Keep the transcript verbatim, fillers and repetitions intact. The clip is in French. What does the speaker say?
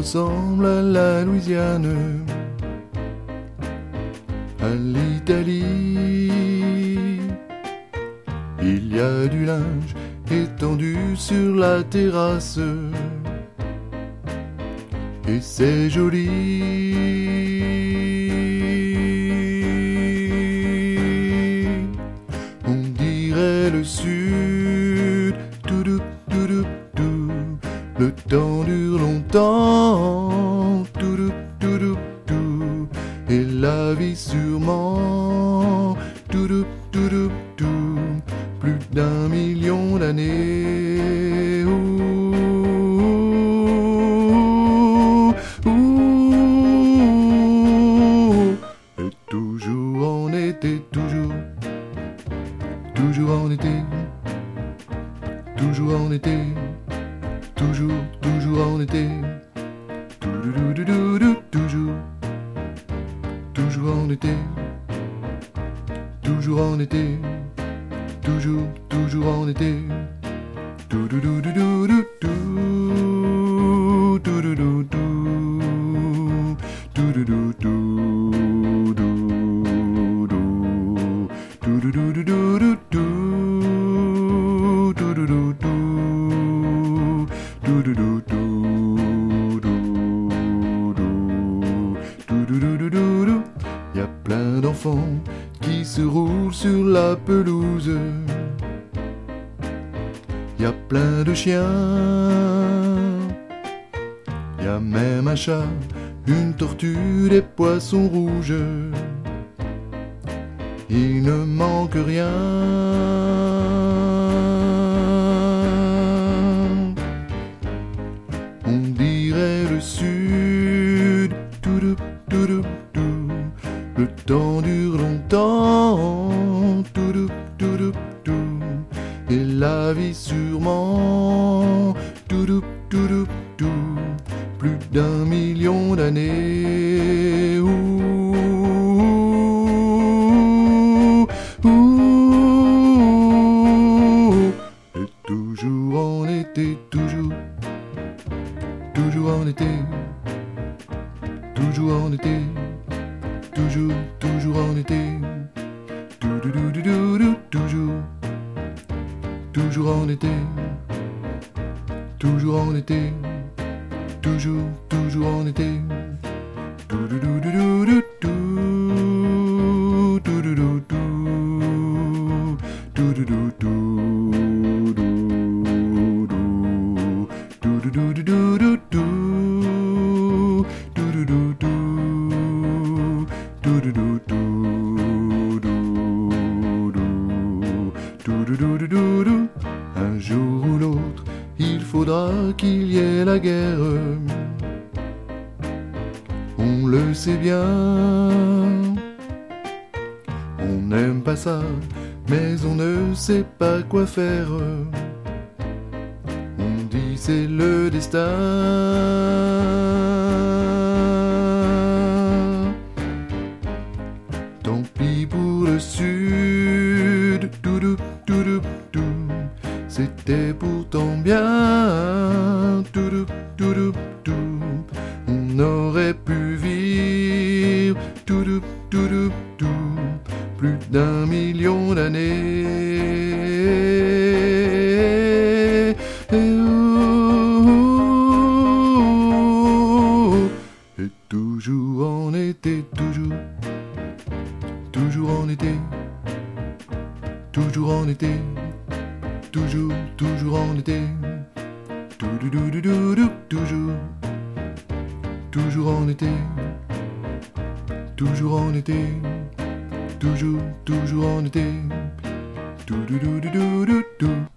ressemble à la Louisiane, à l'Italie. Il y a du linge étendu sur la terrasse, et c'est joli. On dirait le sud, tout-dou, tout-dou, tout. Le temps dure longtemps, tout-dou, tout-dou, tout. Et la vie sûrement, tout-dou, tout-dou, tout. Plus d'un million d'années. Ouh, ouh. Et toujours en été, toujours, toujours en été, toujours en été, toujours, toujours en été, toujours, toujours, toujours en été, toujours en été. Toujours, toujours en été. Tout tout tout tout tout tout tout tout tout tout tout tout. Y a plein d'enfants qui se roulent sur la pelouse. Y a plein de chiens. Y a même un chat, une tortue, des poissons rouges. Il ne manque rien. On dirait le sud, tout tout tout tout. Le temps dure longtemps, tout tout tout. Et la vie sûrement, tout tout tout. Plus d'un million d'années. Ouh, ouh. Et toujours en été, toujours, toujours en été, toujours en été. Toujours, toujours en été, tout, tout, tout, tout, tout, toujours, toujours en été, toujours en été, toujours, toujours en été, tout, tout, tout, tout, tout, tout, tout, tout, tout, tout, tout, un jour ou l'autre, il faudra qu'il y ait la guerre. On le sait bien. On n'aime pas ça, mais on ne sait pas quoi faire. On dit c'est le destin. Tant pis pour le sud, tout, tout, tout, tout. C'était pourtant bien, tout, tout, tout, tout. On aurait pu vivre, tout, tout, tout, tout. Plus d'un million d'années. Et, oh, et toujours en été, toujours, toujours en été, toujours en été. Toujours, toujours en été, tout, tout, tout, tout, tout, toujours, toujours en été, toujours en été, toujours, toujours en été, tout, tout, tout, tout, tout, tout.